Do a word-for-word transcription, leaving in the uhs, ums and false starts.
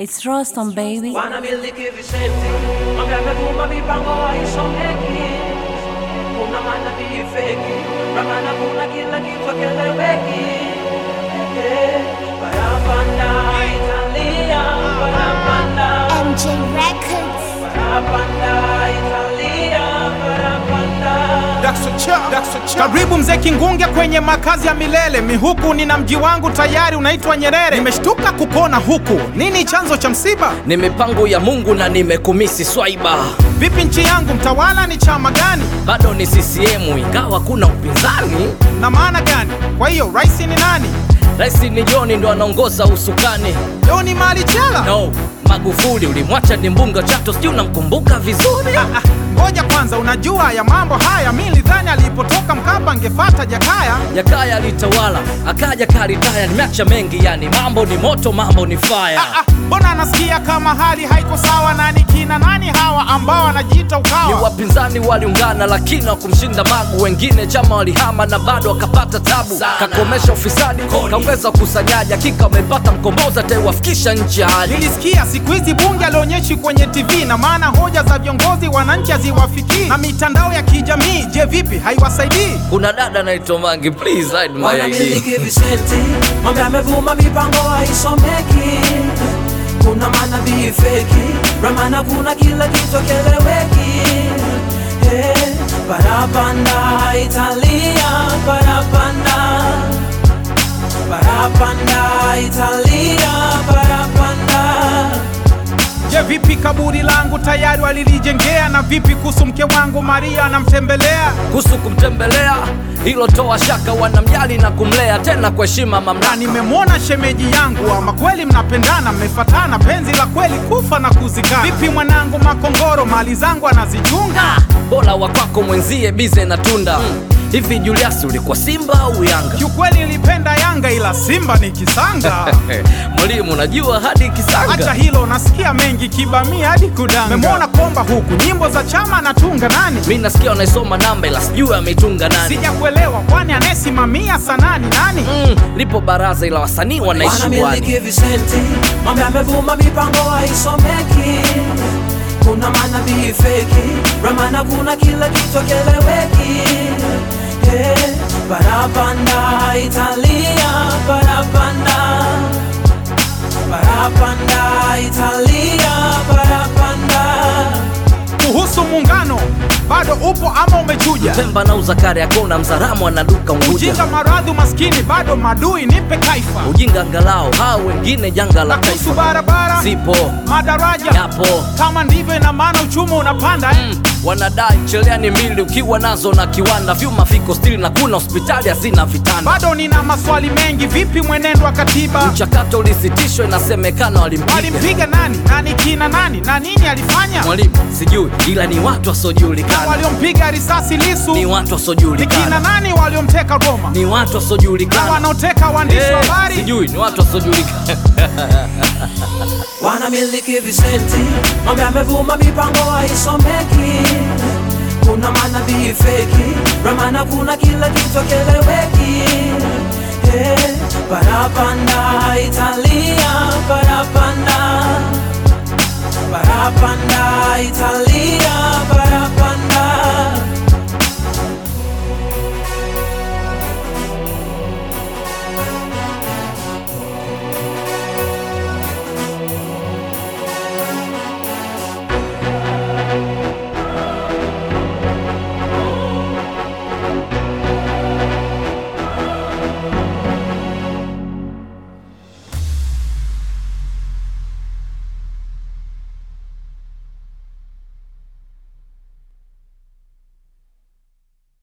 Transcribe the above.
It's Rostam, baby. Wanamiliki visenti, mambo yamevuma, mipango haisomeki. Kuna manabii feki, ramana kuna kila kitu keleweki. Parapanda Italia, parapanda M J Records. Parapanda Italia, parapanda. Karibu mzee Kingunge kwenye makazi ya milele. Mihuku nina mji wangu tayari unaitwa Nyerere. Nimeshtuka kukona huku, nini chanzo cha msiba? Ni mipango ya Mungu na nimekumisi swaiba. Vipi nchi yangu, mtawala ni chama gani? Bado ni C C M ingawa kuna upinzani. Na maana gani? Kwa hiyo rais ni nani? Rais ni John ndo anaongoza usukani. John Malichela? No, Magufuli ulimwacha ni mbunga Chato, sijui unamkumbuka vizuri. Ah, ah, ngoja kwanza, unajua ya mambo haya. Mimi nilidhani alipotoka Mkapa angefuata Jakaya. Jakaya alitawala, akaja karitaya, nimeacha mengi yani, mambo ni moto, mambo ni fire. Ah, ah, mbona nasikia kama hali haiko sawa? Nani kina nani hawa ambao wanajiita Ukawa? Ni wapinzani waliungana lakini wakumshinda Magu, wengine chama walihama na bado wakapata tabu. Kakomesha ufisadi, kaongeza kusanyaji, hakika wamepata mkomboza taiwafikisha nchi hali. Nilisikia siku hizi bunge alionyeshi kwenye T V, na maana hoja za viongozi wananchi haziwafikii. Na mitandao ya kijamii, je vipi haiwasaidii? Kuna dada naitwa Mangi, please hide my I D. Wanamiliki visenti, mambo yamevuma, mipango haisomeki. Kuna manabii feki, ramana kuna kila kitu keleweki. Hey, parapanda Italia, parapanda. Parapanda Italia, parapanda. Je vipi kaburi langu tayari walilijengea? Na vipi kuhusu mke wangu Maria anamtembelea? Kuhusu kumtembelea, hilo toa shaka, wanamjali na kumlea tena kwa heshima mamlaka. Na nimemwona shemeji yangu, ama kweli mnapendana, mmefatana penzi la kweli kufa na kuzikana. Vipi mwanangu Makongoro, mali zangu anazichunga? Bora wa kwako mwenzie bize na tunda. mm. Hivi Julius ulikuwa Simba au Yanga? Kiukweli nilipenda Yanga ila Simba ni kisanga. Mwalimu unajua hadi kisanga. Acha hilo, nasikia mengi kibamia hadi kudanga. Memwona Komba huku, nyimbo za chama anatunga nani? Mimi nasikia unaisoma namba ila sijui ameitunga nani. Sijakuelewa, kwani anesimamia sanani nani? Mm, lipo baraza ila wasanii wanaishi wani. Wanamiliki visenti, mambo yamevuma, mipango haisomeki. Kuna manabii feki, ramana kuna kila kitu keleweki. Hey, parapanda Italia, parapanda. Parapanda Italia, parapanda. Kuhusu muungano, bado upo ama umechuja? Pemba na Uzakari akona Mzaramo anaduka Unguja. Ujinga, maradhi, maskini, bado madui, nipe kaifa. Ujinga angalau, hao wengine janga la taifa. Kuhusu barabara, zipo, madaraja yapo. Kama ndivyo ina maana uchumi unapanda. mm. Wanadai cheleani mbili ukiwa nazo na kiwanda, vyuma viko stili na kuna hospitali hazina vitanda. Bado nina maswali mengi, vipi mwenendo wa katiba? Mchakato ulisitishwa, inasemekana walimpiga. Walimpiga nani? Nani kina nani? Na nini alifanya? Mwalimu sijui ila ni watu wasiojulikana. Waliompiga risasi Lissu ni watu wasiojulikana. Ni kina nani waliomteka Roma? Ni watu wasiojulikana. Na wanaoteka waandishi wa habari? Sijui ni watu wasiojulikana. Wanamiliki visenti, mambo yamevuma, mipango haisomeki. Kuna manabii feki, ramana kuna kila kitu keleweki. Hey, parapanda Italia, parapanda.